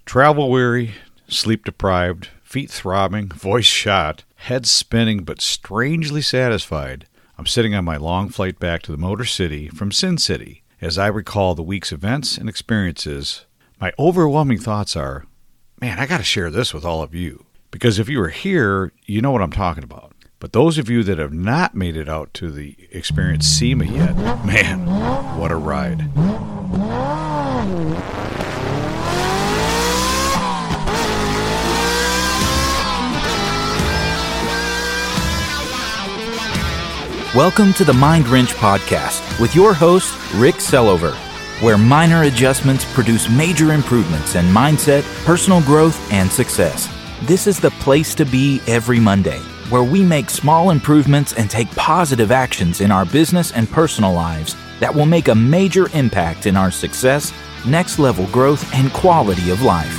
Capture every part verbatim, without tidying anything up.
Travel weary, sleep deprived, feet throbbing, voice shot, head spinning but strangely satisfied, I'm sitting on my long flight back to the Motor City from Sin City. As I recall the week's events and experiences, my overwhelming thoughts are, man, I got to share this with all of you. Because if you were here, you know what I'm talking about. But those of you that have not made it out to the experience SEMA yet, man, what a ride. Welcome to the Mind Wrench Podcast with your host, Rick Sellover, where minor adjustments produce major improvements in mindset, personal growth, and success. This is the place to be every Monday, where we make small improvements and take positive actions in our business and personal lives that will make a major impact in our success, next level growth, and quality of life.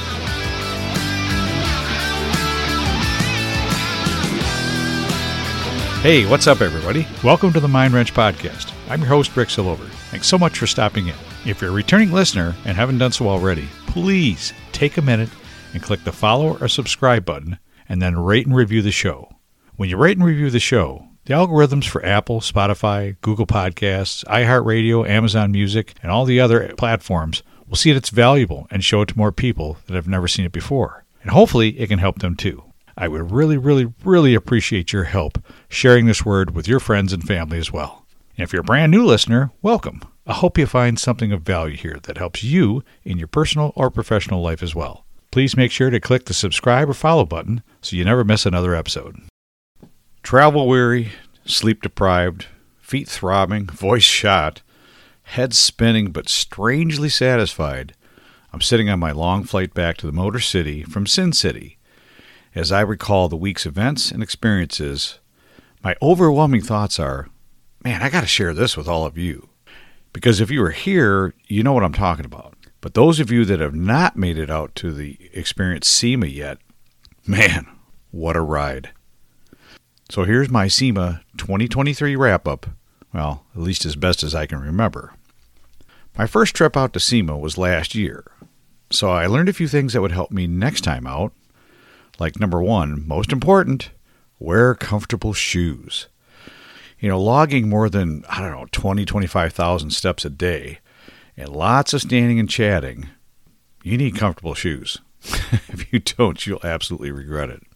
Hey, what's up, everybody? Welcome to the Mind Wrench Podcast. I'm your host, Rick Sellover. Thanks so much for stopping in. If you're a returning listener and haven't done so already, please take a minute and click the follow or subscribe button, and then rate and review the show. When you rate and review the show, the algorithms for Apple, Spotify, Google Podcasts, iHeartRadio, Amazon Music, and all the other platforms will see that it's valuable and show it to more people that have never seen it before. And hopefully it can help them too. I would really, really, really appreciate your help sharing this word with your friends and family as well. And if you're a brand new listener, welcome. I hope you find something of value here that helps you in your personal or professional life as well. Please make sure to click the subscribe or follow button so you never miss another episode. Travel weary, sleep deprived, feet throbbing, voice shot, head spinning but strangely satisfied, I'm sitting on my long flight back to the Motor City from Sin City. As I recall the week's events and experiences, my overwhelming thoughts are, man, I got to share this with all of you. Because if you were here, you know what I'm talking about. But those of you that have not made it out to the experience SEMA yet, man, what a ride. So here's my SEMA twenty twenty-three wrap-up, well, at least as best as I can remember. My first trip out to SEMA was last year, so I learned a few things that would help me next time out. Like number one, most important, wear comfortable shoes. You know, logging more than, I don't know, twenty, twenty-five thousand steps a day and lots of standing and chatting, you need comfortable shoes. If you don't, you'll absolutely regret it.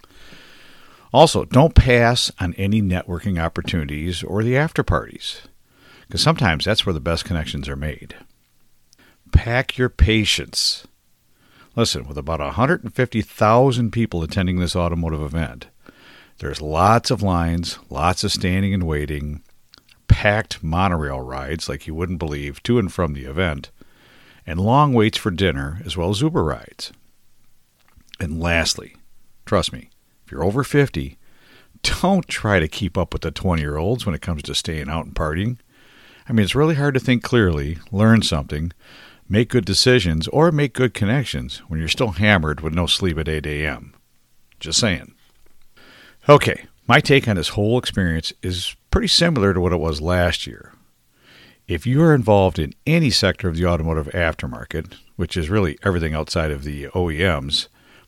Also, don't pass on any networking opportunities or the after parties, because sometimes that's where the best connections are made. Pack your patience. Listen, with about one hundred fifty thousand people attending this automotive event, there's lots of lines, lots of standing and waiting, packed monorail rides like you wouldn't believe to and from the event, and long waits for dinner as well as Uber rides. And lastly, trust me, if you're over fifty, don't try to keep up with the twenty-year-olds when it comes to staying out and partying. I mean, it's really hard to think clearly, learn something, make good decisions, or make good connections when you're still hammered with no sleep at eight a.m. Just saying. Okay, my take on this whole experience is pretty similar to what it was last year. If you are involved in any sector of the automotive aftermarket, which is really everything outside of the O E Ms,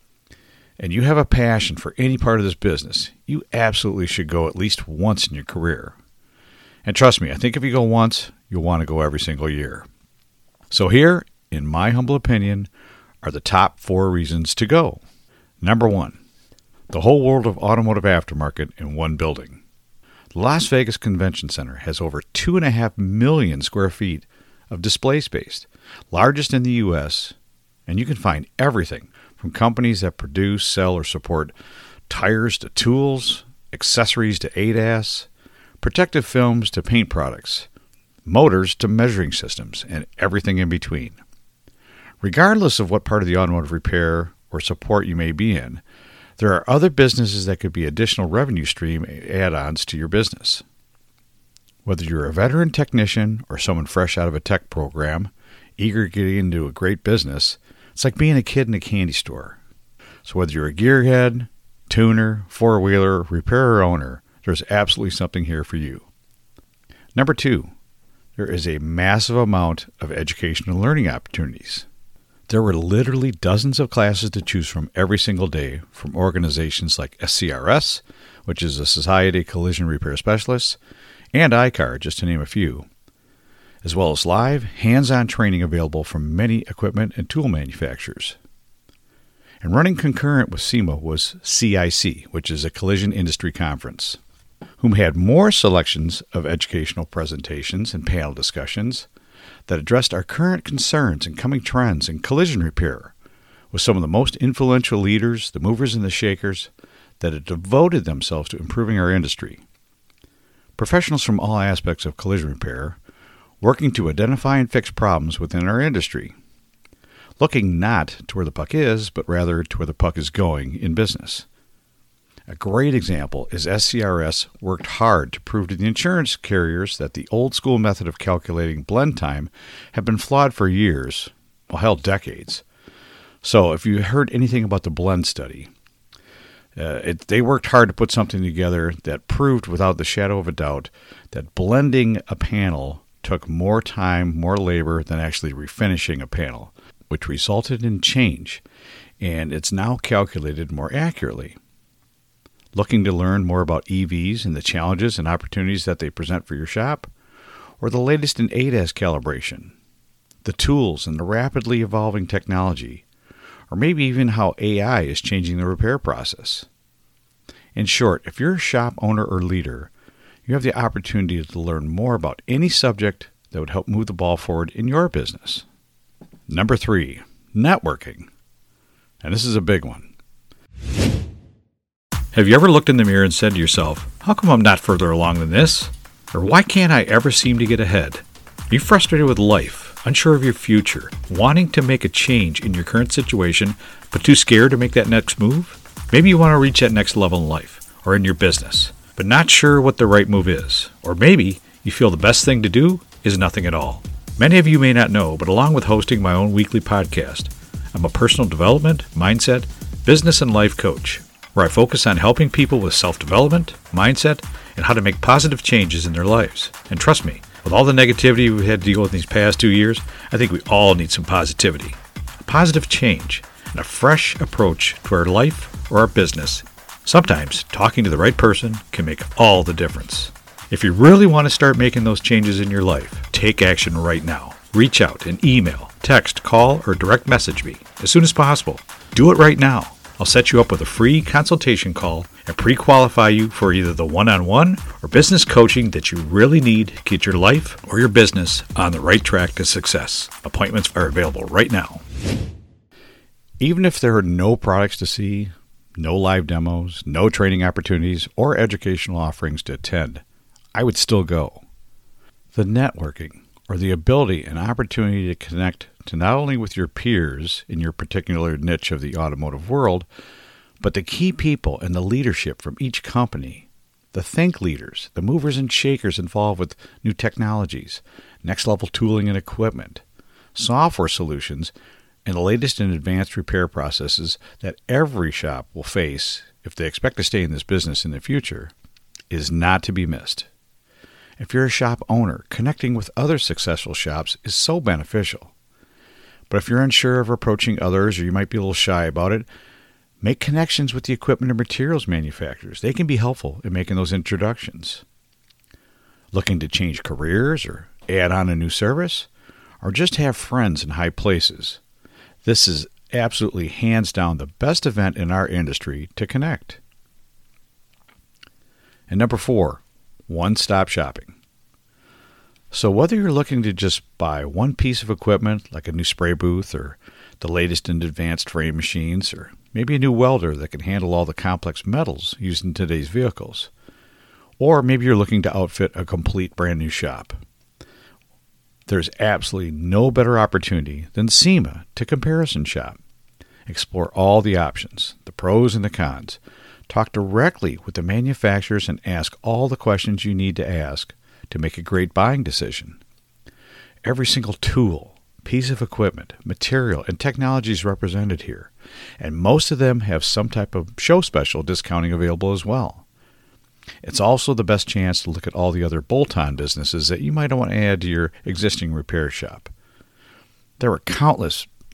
and you have a passion for any part of this business, you absolutely should go at least once in your career. And trust me, I think if you go once, you'll want to go every single year. So here, in my humble opinion, are the top four reasons to go. Number one, the whole world of automotive aftermarket in one building. The Las Vegas Convention Center has over two and a half million square feet of display space, largest in the U S, and you can find everything from companies that produce, sell, or support tires to tools, accessories to A D A S, protective films to paint products, motors to measuring systems, and everything in between. Regardless of what part of the automotive repair or support you may be in, there are other businesses that could be additional revenue stream add-ons to your business. Whether you're a veteran technician or someone fresh out of a tech program, eager to get into a great business, it's like being a kid in a candy store. So whether you're a gearhead, tuner, four-wheeler, repairer, owner, there's absolutely something here for you. Number two, there is a massive amount of education and learning opportunities. There were literally dozens of classes to choose from every single day from organizations like S C R S, which is the Society of Collision Repair Specialists, and I C A R, just to name a few, as well as live, hands-on training available from many equipment and tool manufacturers. And running concurrent with SEMA was C I C, which is a Collision Industry Conference, whom had more selections of educational presentations and panel discussions that addressed our current concerns and coming trends in collision repair, with some of the most influential leaders, the movers and the shakers, that had devoted themselves to improving our industry. Professionals from all aspects of collision repair, working to identify and fix problems within our industry, looking not to where the puck is, but rather to where the puck is going in business. A great example is S C R S worked hard to prove to the insurance carriers that the old school method of calculating blend time had been flawed for years, well, hell, decades. So if you heard anything about the blend study, uh, it, they worked hard to put something together that proved without the shadow of a doubt that blending a panel took more time, more labor than actually refinishing a panel, which resulted in change, and it's now calculated more accurately. Looking to learn more about E Vs and the challenges and opportunities that they present for your shop? Or the latest in A D A S calibration, the tools and the rapidly evolving technology, or maybe even how A I is changing the repair process? In short, if you're a shop owner or leader, you have the opportunity to learn more about any subject that would help move the ball forward in your business. Number three, networking. And this is a big one. Have you ever looked in the mirror and said to yourself, how come I'm not further along than this? Or why can't I ever seem to get ahead? Are you frustrated with life, unsure of your future, wanting to make a change in your current situation, but too scared to make that next move? Maybe you want to reach that next level in life or in your business, but not sure what the right move is. Or maybe you feel the best thing to do is nothing at all. Many of you may not know, but along with hosting my own weekly podcast, I'm a personal development, mindset, business, and life coach, where I focus on helping people with self-development, mindset, and how to make positive changes in their lives. And trust me, with all the negativity we've had to deal with these past two years, I think we all need some positivity. A positive change and a fresh approach to our life or our business. Sometimes talking to the right person can make all the difference. If you really want to start making those changes in your life, take action right now. Reach out and email, text, call, or direct message me as soon as possible. Do it right now. I'll set you up with a free consultation call and pre-qualify you for either the one-on-one or business coaching that you really need to get your life or your business on the right track to success. Appointments are available right now. Even if there are no products to see, no live demos, no training opportunities, or educational offerings to attend, I would still go. The networking, or the ability and opportunity to connect to not only with your peers in your particular niche of the automotive world, but the key people and the leadership from each company, the think leaders, the movers and shakers involved with new technologies, next-level tooling and equipment, software solutions, and the latest in advanced repair processes that every shop will face if they expect to stay in this business in the future, is not to be missed. If you're a shop owner, connecting with other successful shops is so beneficial. But if you're unsure of approaching others or you might be a little shy about it, make connections with the equipment and materials manufacturers. They can be helpful in making those introductions. Looking to change careers or add on a new service, or just have friends in high places, this is absolutely hands down the best event in our industry to connect. And number four, one-stop shopping. So whether you're looking to just buy one piece of equipment, like a new spray booth or the latest in advanced frame machines, or maybe a new welder that can handle all the complex metals used in today's vehicles, or maybe you're looking to outfit a complete brand new shop, there's absolutely no better opportunity than SEMA to comparison shop. Explore all the options, the pros and the cons. Talk directly with the manufacturers and ask all the questions you need to ask to make a great buying decision. Every single tool, piece of equipment, material, and technology is represented here, and most of them have some type of show special discounting available as well. It's also the best chance to look at all the other bolt-on businesses that you might want to add to your existing repair shop. There are countless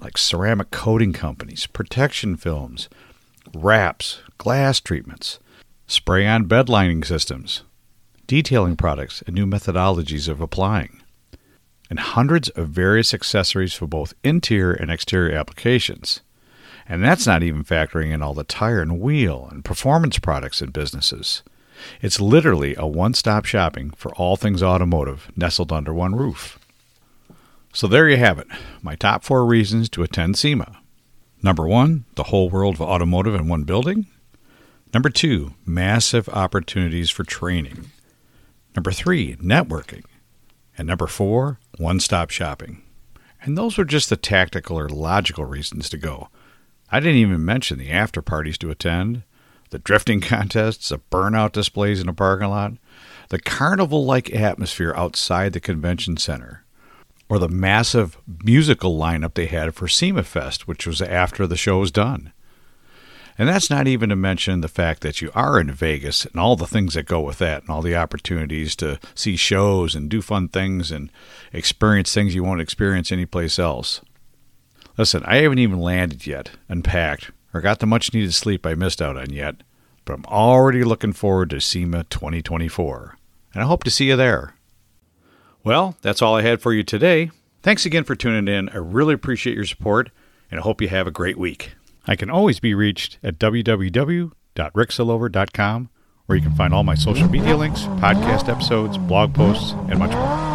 like ceramic coating companies, protection films, wraps, glass treatments, spray-on bed lining systems, detailing products, and new methodologies of applying, and hundreds of various accessories for both interior and exterior applications. And that's not even factoring in all the tire and wheel and performance products in businesses. It's literally a one-stop shopping for all things automotive nestled under one roof. So there you have it, my top four reasons to attend SEMA. Number one, the whole world of automotive in one building. Number two, massive opportunities for training. Number three, networking. And number four, one-stop shopping. And those were just the tactical or logical reasons to go. I didn't even mention the after parties to attend, the drifting contests, the burnout displays in the parking lot, the carnival-like atmosphere outside the convention center, or the massive musical lineup they had for SEMA Fest, which was after the show was done. And that's not even to mention the fact that you are in Vegas and all the things that go with that and all the opportunities to see shows and do fun things and experience things you won't experience anyplace else. Listen, I haven't even landed yet, unpacked, or got the much-needed sleep I missed out on yet, but I'm already looking forward to SEMA twenty twenty-four, and I hope to see you there. Well, that's all I had for you today. Thanks again for tuning in. I really appreciate your support, and I hope you have a great week. I can always be reached at w w w dot rick sillover dot com, where you can find all my social media links, podcast episodes, blog posts, and much more.